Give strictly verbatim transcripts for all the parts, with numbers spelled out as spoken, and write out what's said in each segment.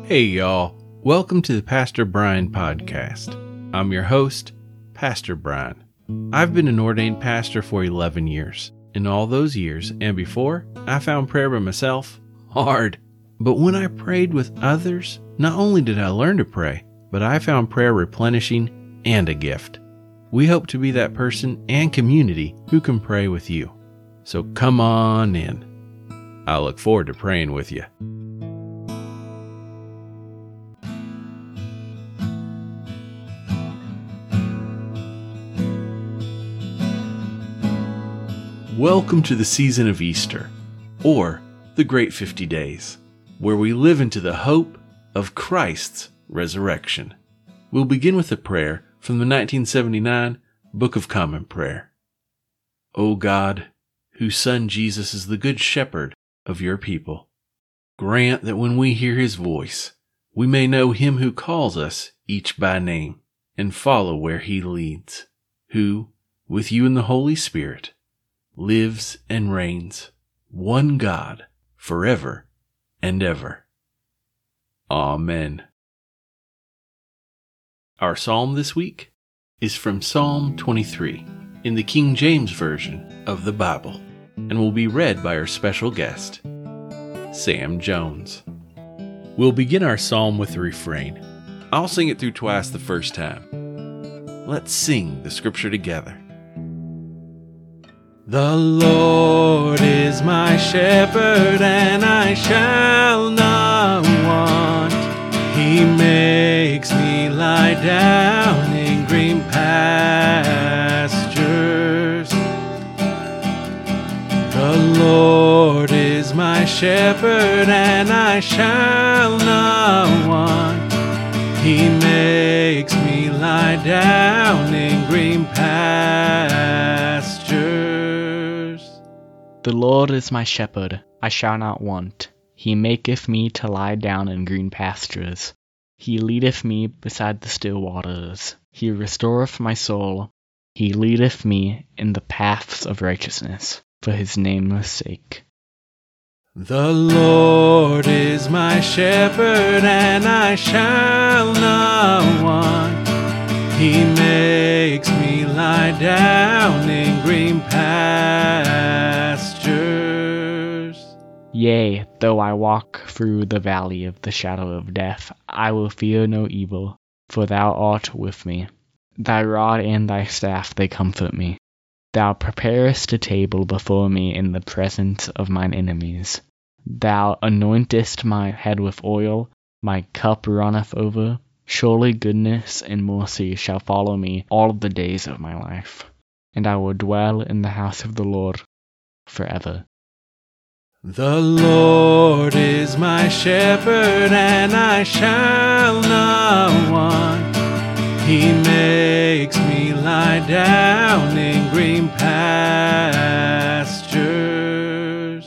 Hey y'all, welcome to the Pastor Brian Podcast. I'm your host, Pastor Brian. I've been an ordained pastor for eleven years. In all those years and before, I found prayer by myself hard. But when I prayed with others, not only did I learn to pray, but I found prayer replenishing and a gift. We hope to be that person and community who can pray with you. So come on in. I look forward to praying with you. Welcome to the season of Easter, or the Great fifty days, where we live into the hope of Christ's resurrection. We'll begin with a prayer from the nineteen seventy-nine Book of Common Prayer. O God, whose Son Jesus is the Good Shepherd of your people, grant that when we hear his voice, we may know him who calls us each by name and follow where he leads, who, with you in the Holy Spirit, lives and reigns, one God, forever and ever. Amen. Our psalm this week is from Psalm twenty-three in the King James Version of the Bible and will be read by our special guest, Sam Jones. We'll begin our psalm with the refrain. I'll sing it through twice the first time. Let's sing the scripture together. The Lord is my shepherd, and I shall not want. He makes me lie down in green pastures. The Lord is my shepherd, and I shall not want. He makes me lie down in green pastures. The Lord is my shepherd, I shall not want. He maketh me to lie down in green pastures. He leadeth me beside the still waters. He restoreth my soul. He leadeth me in the paths of righteousness, for his name's sake. The Lord is my shepherd, and I shall not want. He makes me lie down in green pastures. Yea, though I walk through the valley of the shadow of death, I will fear no evil, for thou art with me. Thy rod and thy staff, they comfort me. Thou preparest a table before me in the presence of mine enemies. Thou anointest my head with oil, my cup runneth over. Surely goodness and mercy shall follow me all the days of my life, and I will dwell in the house of the Lord forever. The Lord is my shepherd, and I shall not want. He makes me lie down in green pastures.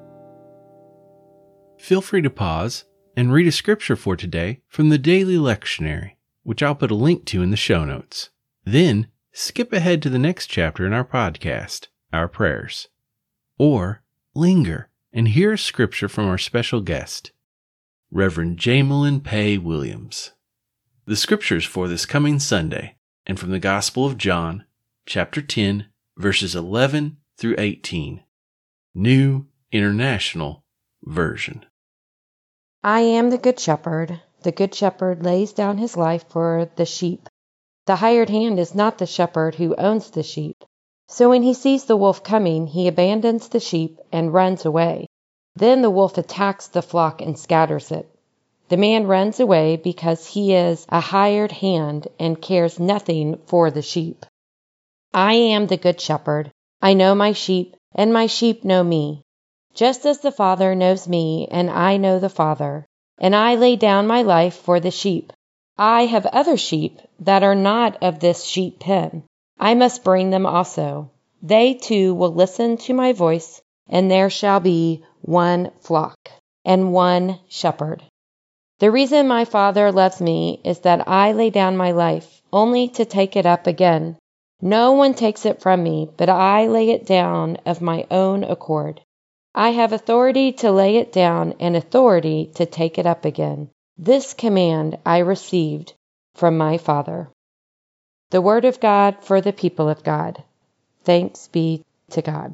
Feel free to pause and read a scripture for today from the Daily Lectionary, which I'll put a link to in the show notes. Then, skip ahead to the next chapter in our podcast, Our Prayers. Or, linger and hear a scripture from our special guest, Reverend Jamelin Pay Williams. The scriptures for this coming Sunday, and from the Gospel of John, chapter ten, verses eleven through eighteen, New International Version. I am the good shepherd. The good shepherd lays down his life for the sheep. The hired hand is not the shepherd who owns the sheep. So when he sees the wolf coming, he abandons the sheep and runs away. Then the wolf attacks the flock and scatters it. The man runs away because he is a hired hand and cares nothing for the sheep. I am the good shepherd. I know my sheep, and my sheep know me. Just as the Father knows me, and I know the Father, and I lay down my life for the sheep. I have other sheep that are not of this sheep pen. I must bring them also. They too will listen to my voice, and there shall be one flock and one shepherd. The reason my Father loves me is that I lay down my life, only to take it up again. No one takes it from me, but I lay it down of my own accord. I have authority to lay it down and authority to take it up again. This command I received from my Father. The word of God for the people of God. Thanks be to God.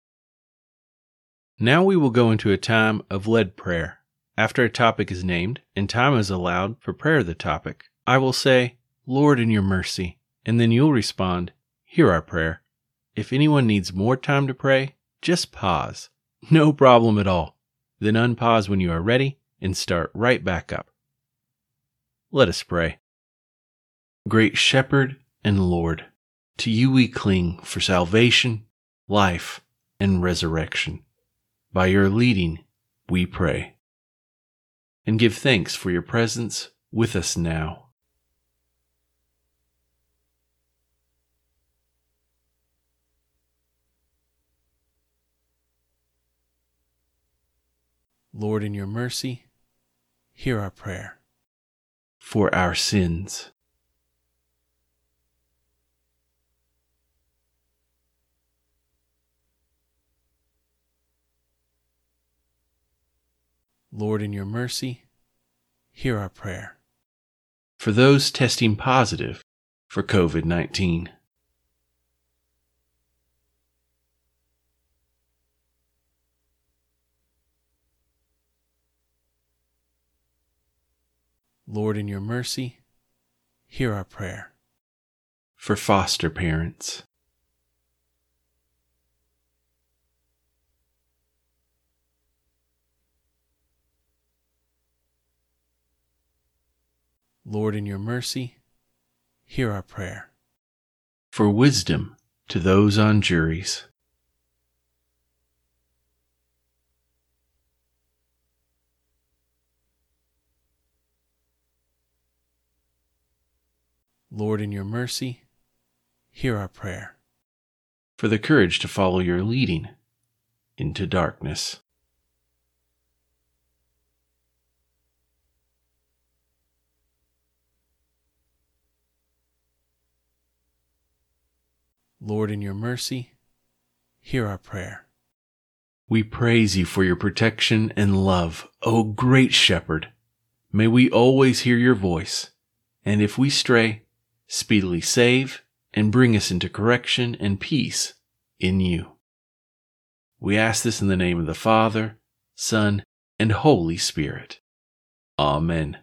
Now we will go into a time of led prayer. After a topic is named and time is allowed for prayer of the topic, I will say, Lord, in your mercy, and then you'll respond, hear our prayer. If anyone needs more time to pray, just pause. No problem at all. Then unpause when you are ready and start right back up. Let us pray. Great Shepherd and Lord, to you we cling for salvation, life, and resurrection. By your leading, we pray. And give thanks for your presence with us now. Lord, in your mercy, hear our prayer. For our sins. Lord, in your mercy, hear our prayer. For those testing positive for covid nineteen. Lord, in your mercy, hear our prayer. For foster parents. Lord, in your mercy, hear our prayer. For wisdom to those on juries. Lord, in your mercy, hear our prayer. For the courage to follow your leading into darkness. Lord, in your mercy, hear our prayer. We praise you for your protection and love, O great Shepherd. May we always hear your voice, and if we stray, speedily save and bring us into correction and peace in you. We ask this in the name of the Father, Son, and Holy Spirit. Amen.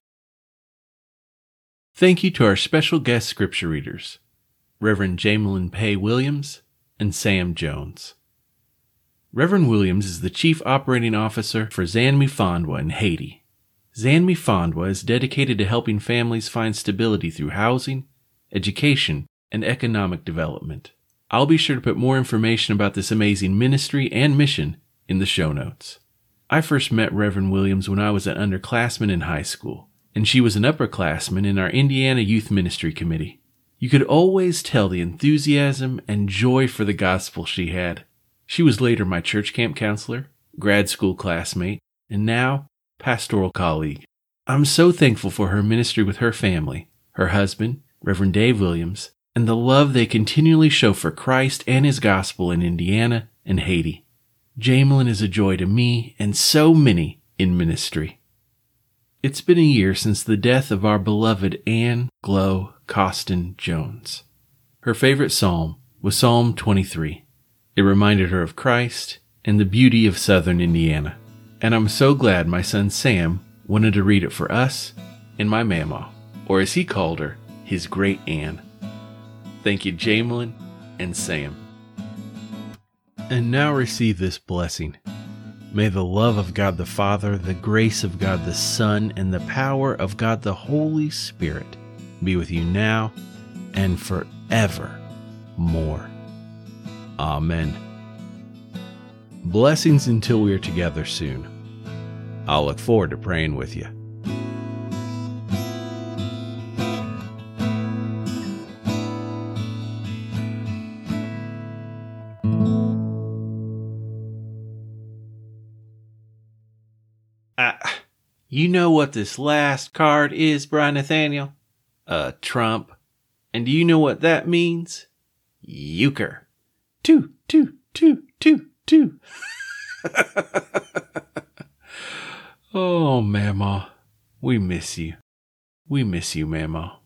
Thank you to our special guest scripture readers, Reverend Jamelin Pay Williams and Sam Jones. Reverend Williams is the Chief Operating Officer for Zanmi Fondwa in Haiti. Zanmi Fondwa is dedicated to helping families find stability through housing, education, and economic development. I'll be sure to put more information about this amazing ministry and mission in the show notes. I first met Reverend Williams when I was an underclassman in high school, and she was an upperclassman in our Indiana Youth Ministry Committee. You could always tell the enthusiasm and joy for the gospel she had. She was later my church camp counselor, grad school classmate, and now pastoral colleague. I'm so thankful for her ministry with her family, her husband, Reverend Dave Williams, and the love they continually show for Christ and his gospel in Indiana and Haiti. Jamelin is a joy to me and so many in ministry. It's been a year since the death of our beloved Anne Glow Costin Jones. Her favorite psalm was Psalm twenty-three. It reminded her of Christ and the beauty of southern Indiana. And I'm so glad my son Sam wanted to read it for us and my mama, or as he called her, his great Anne. Thank you, Jamelin and Sam. And now receive this blessing. May the love of God the Father, the grace of God the Son, and the power of God the Holy Spirit be with you now and forever more. Amen. Blessings until we are together soon. I'll look forward to praying with you. Uh, you know what this last card is, Brian Nathaniel? Uh, Trump. And do you know what that means? Euchre. Two, two, two, two, two. Oh, Mama. We miss you. We miss you, Mama.